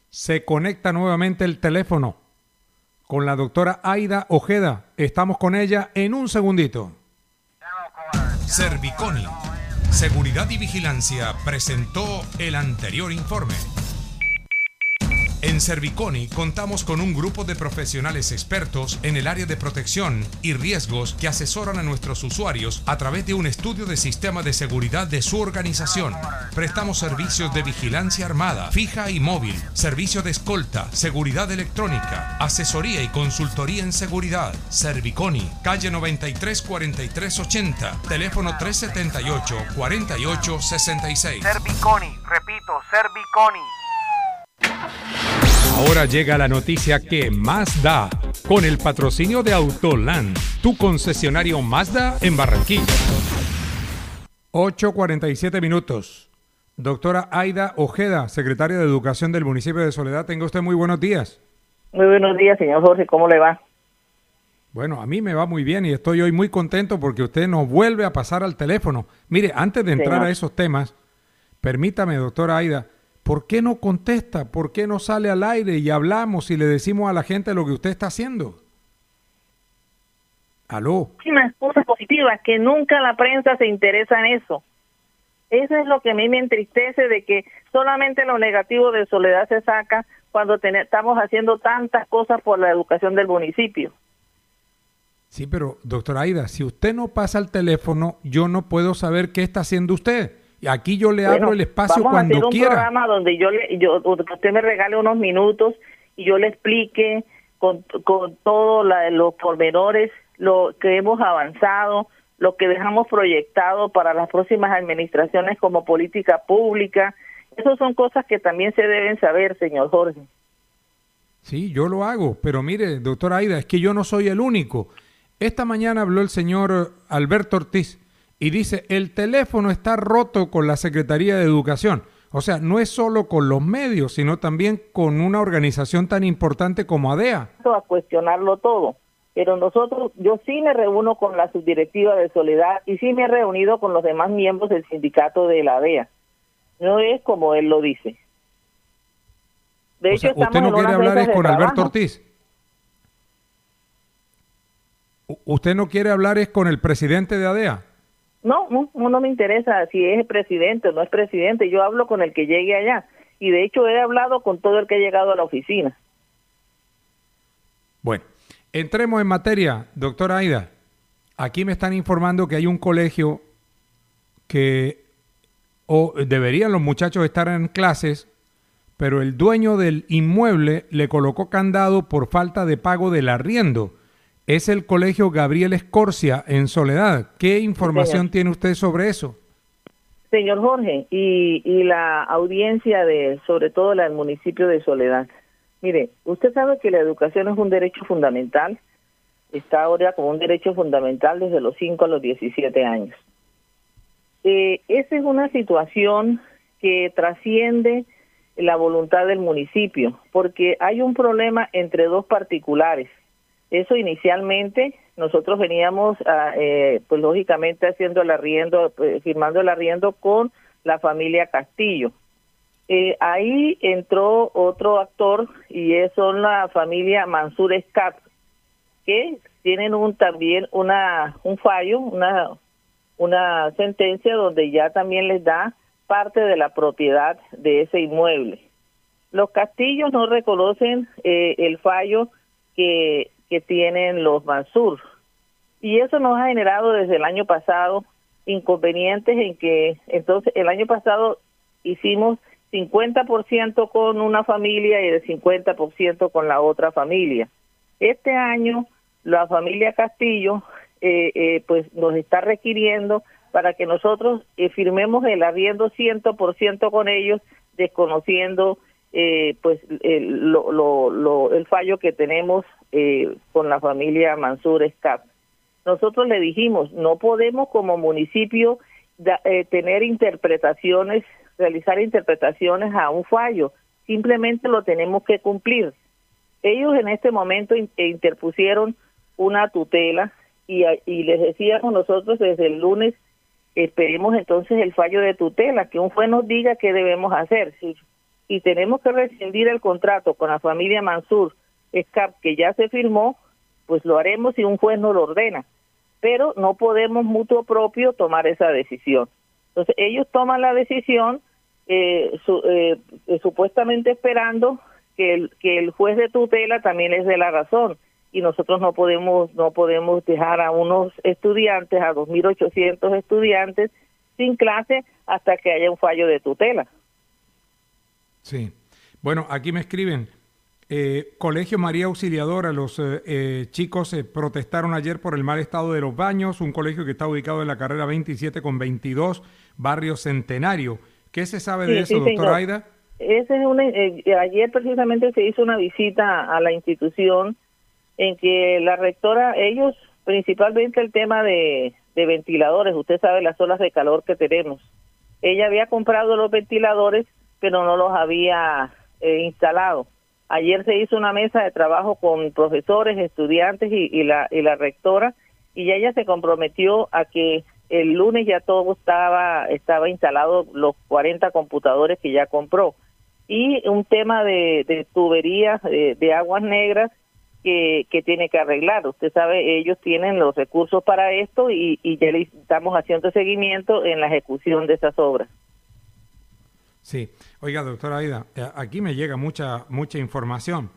Se conecta nuevamente el teléfono con la doctora Aida Ojeda. Estamos con ella en un segundito. Serviconi, Seguridad y Vigilancia, presentó el anterior informe. En Serviconi contamos con un grupo de profesionales expertos en el área de protección y riesgos que asesoran a nuestros usuarios a través de un estudio de sistema de seguridad de su organización. Prestamos servicios de vigilancia armada, fija y móvil, servicio de escolta, seguridad electrónica, asesoría y consultoría en seguridad. Serviconi, calle 93 43 80, teléfono 378 48 66. Serviconi, repito, Serviconi. Ahora llega la noticia que más da, con el patrocinio de Autoland, tu concesionario Mazda en Barranquilla. 8:47 minutos. Doctora Aida Ojeda, secretaria de Educación del municipio de Soledad, tenga usted muy buenos días. Muy buenos días, señor Jorge, ¿cómo le va? Bueno, a mí me va muy bien y estoy hoy muy contento porque usted nos vuelve a pasar al teléfono. Mire, antes de entrar a esos temas, permítame, doctora Aida, ¿por qué no contesta? ¿Por qué no sale al aire y hablamos y le decimos a la gente lo que usted está haciendo? ¿Aló? Unas cosas positivas, que nunca la prensa se interesa en eso. Eso es lo que a mí me entristece, de que solamente lo negativo de Soledad se saca cuando estamos haciendo tantas cosas por la educación del municipio. Sí, pero doctora Aida, si usted no pasa al teléfono, yo no puedo saber qué está hacido usted. Y aquí yo le abro el espacio cuando quiera. Vamos a hacer un programa donde usted me regale unos minutos y yo le explique con todos los pormenores lo que hemos avanzado, lo que dejamos proyectado para las próximas administraciones como política pública. Esas son cosas que también se deben saber, señor Jorge. Sí, yo lo hago, pero mire, doctora Aida, es que yo no soy el único. Esta mañana habló el señor Alberto Ortiz y dice, el teléfono está roto con la Secretaría de Educación. O sea, no es solo con los medios, sino también con una organización tan importante como ADEA. A cuestionarlo todo, pero yo sí me reúno con la subdirectiva de Soledad y sí me he reunido con los demás miembros del sindicato de la ADEA. No es como él lo dice. De hecho, ¿usted no quiere hablar es con Alberto Ortiz? ¿Usted no quiere hablar es con el presidente de ADEA? No me interesa si es presidente o no es presidente. Yo hablo con el que llegue allá. Y de hecho he hablado con todo el que ha llegado a la oficina. Bueno, entremos en materia, doctora Aida. Aquí me están informando que hay un colegio que deberían los muchachos estar en clases, pero el dueño del inmueble le colocó candado por falta de pago del arriendo. Es el Colegio Gabriel Escorcia en Soledad. ¿Qué información tiene usted sobre eso? Señor Jorge, y la audiencia sobre todo la del municipio de Soledad. Mire, usted sabe que la educación es un derecho fundamental. Está ahora como un derecho fundamental desde los 5 a los 17 años. Esa es una situación que trasciende la voluntad del municipio, porque hay un problema entre dos particulares. Eso inicialmente nosotros veníamos, pues lógicamente haciendo el arriendo, firmando el arriendo con la familia Castillo. Ahí entró otro actor y son la familia Mansur Escat, que tienen también un fallo, una sentencia donde ya también les da parte de la propiedad de ese inmueble. Los Castillos no reconocen el fallo que tienen los Mansur. Y eso nos ha generado desde el año pasado inconvenientes en que, entonces, el año pasado hicimos 50% con una familia y el 50% con la otra familia. Este año, la familia Castillo, pues nos está requiriendo para que nosotros firmemos el arriendo 100% con ellos, desconociendo pues el fallo que tenemos con la familia Mansur Escap. Nosotros le dijimos, no podemos como municipio tener interpretaciones, realizar interpretaciones a un fallo, simplemente lo tenemos que cumplir. Ellos en este momento interpusieron una tutela y les decíamos nosotros desde el lunes, esperemos entonces el fallo de tutela, que un juez nos diga qué debemos hacer. Si y tenemos que rescindir el contrato con la familia Mansur Escap, que ya se firmó, pues lo haremos si un juez nos lo ordena, pero no podemos mutuo propio tomar esa decisión. Entonces ellos toman la decisión supuestamente esperando que el juez de tutela también les dé la razón, y nosotros no podemos dejar a unos estudiantes, a 2.800 estudiantes sin clase hasta que haya un fallo de tutela. Sí. Bueno, aquí me escriben, Colegio María Auxiliadora, los chicos protestaron ayer por el mal estado de los baños, un colegio que está ubicado en la carrera 27 con 22, barrio Centenario. ¿Qué se sabe de eso, doctora Aida? Ayer precisamente se hizo una visita a la institución en que la rectora, ellos principalmente el tema de ventiladores, usted sabe las olas de calor que tenemos. Ella había comprado los ventiladores, pero no los había instalado. Ayer se hizo una mesa de trabajo con profesores, estudiantes y la rectora, y ella se comprometió a que el lunes ya todo estaba instalado, los 40 computadores que ya compró. Y un tema de tuberías de aguas negras que tiene que arreglar. Usted sabe, ellos tienen los recursos para esto y ya le estamos haciendo seguimiento en la ejecución de esas obras. Sí. Oiga, doctora Aida, aquí me llega mucha información.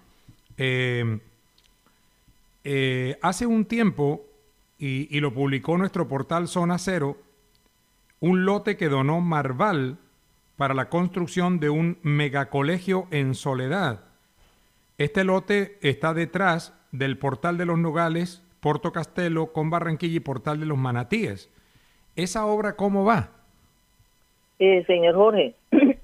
Hace un tiempo, y lo publicó nuestro portal Zona Cero, un lote que donó Marval para la construcción de un megacolegio en Soledad. Este lote está detrás del Portal de los Nogales, Porto Castelo, con Barranquilla y Portal de los Manatíes. ¿Esa obra cómo va? Señor Jorge,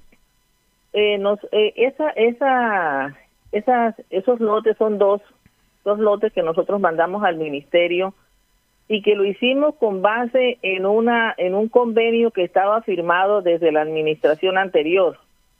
esos lotes son dos lotes que nosotros mandamos al ministerio y que lo hicimos con base en un convenio que estaba firmado desde la administración anterior.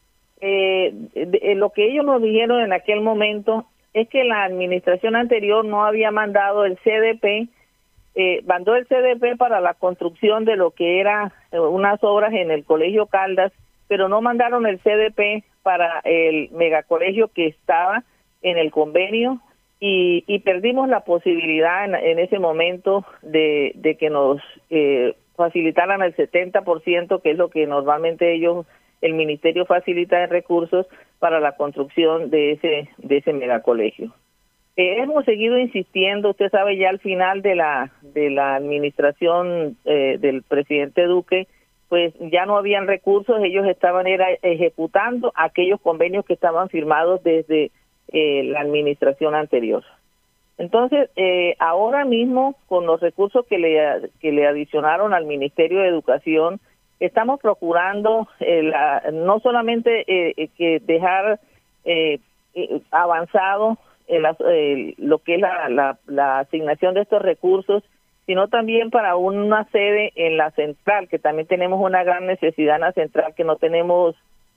Lo que ellos nos dijeron en aquel momento es que la administración anterior no había mandado el CDP, mandó el CDP para la construcción de lo que era unas obras en el Colegio Caldas, pero no mandaron el CDP para el megacolegio que estaba en el convenio, y perdimos la posibilidad en ese momento de que nos facilitaran el 70%, que es lo que normalmente el ministerio facilita de recursos para la construcción de ese megacolegio. Hemos seguido insistiendo, usted sabe, ya al final de la administración del presidente Duque, pues ya no habían recursos, ellos estaban ejecutando aquellos convenios que estaban firmados desde la administración anterior. Entonces, ahora mismo, con los recursos que le adicionaron al Ministerio de Educación, estamos procurando no solamente que dejar avanzado lo que es la asignación de estos recursos, sino también para una sede en la central, que también tenemos una gran necesidad en la central, que no tenemos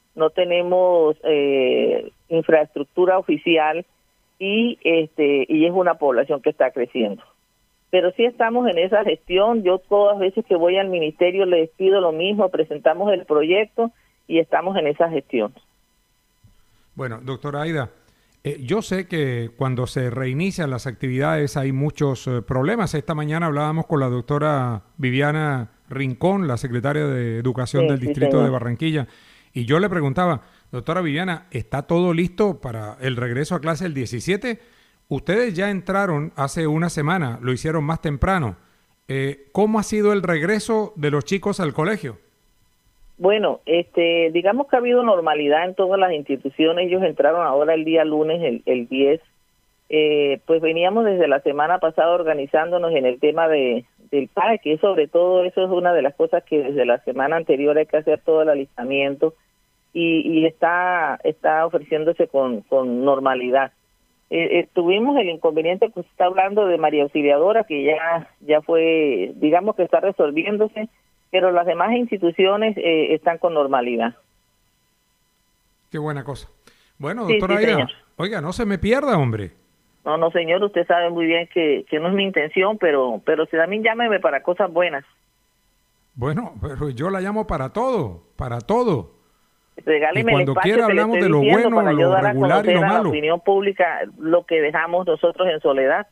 infraestructura oficial y es una población que está creciendo. Pero sí estamos en esa gestión. Yo todas las veces que voy al ministerio les pido lo mismo, presentamos el proyecto y estamos en esa gestión. Bueno, doctora Aida, yo sé que cuando se reinician las actividades hay muchos problemas. Esta mañana hablábamos con la doctora Viviana Rincón, la secretaria de Educación del Distrito de Barranquilla, y yo le preguntaba, doctora Viviana, ¿está todo listo para el regreso a clase el 17? Ustedes ya entraron hace una semana, lo hicieron más temprano. ¿Cómo ha sido el regreso de los chicos al colegio? Bueno, digamos que ha habido normalidad en todas las instituciones. Ellos entraron ahora el día lunes, el 10. Pues veníamos desde la semana pasada organizándonos en el tema del PAE, que sobre todo eso es una de las cosas que desde la semana anterior hay que hacer todo el alistamiento y está ofreciéndose con normalidad. Tuvimos el inconveniente que usted está hablando de María Auxiliadora, que ya fue, digamos que está resolviéndose, pero las demás instituciones están con normalidad. Qué buena cosa. Bueno, doctora Aida, oiga, no se me pierda, hombre. No, señor, usted sabe muy bien que no es mi intención, pero si también llámeme para cosas buenas. Bueno, pero yo la llamo para todo, para todo. Regáleme Y cuando el espacio quiera que le hablamos estoy de lo diciendo bueno, para lo yo dar a regular y conocer lo a la malo. opinión pública lo que dejamos nosotros en Soledad.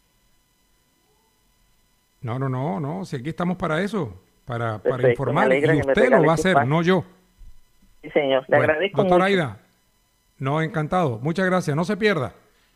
No, si aquí estamos para eso, para Perfecto, me informar. alegra Y que me usted lo regale va a su hacer, espacio. no yo. Sí, señor. Le Bueno, agradezco doctora mucho. Aida, no, encantado. Muchas gracias. No se pierda.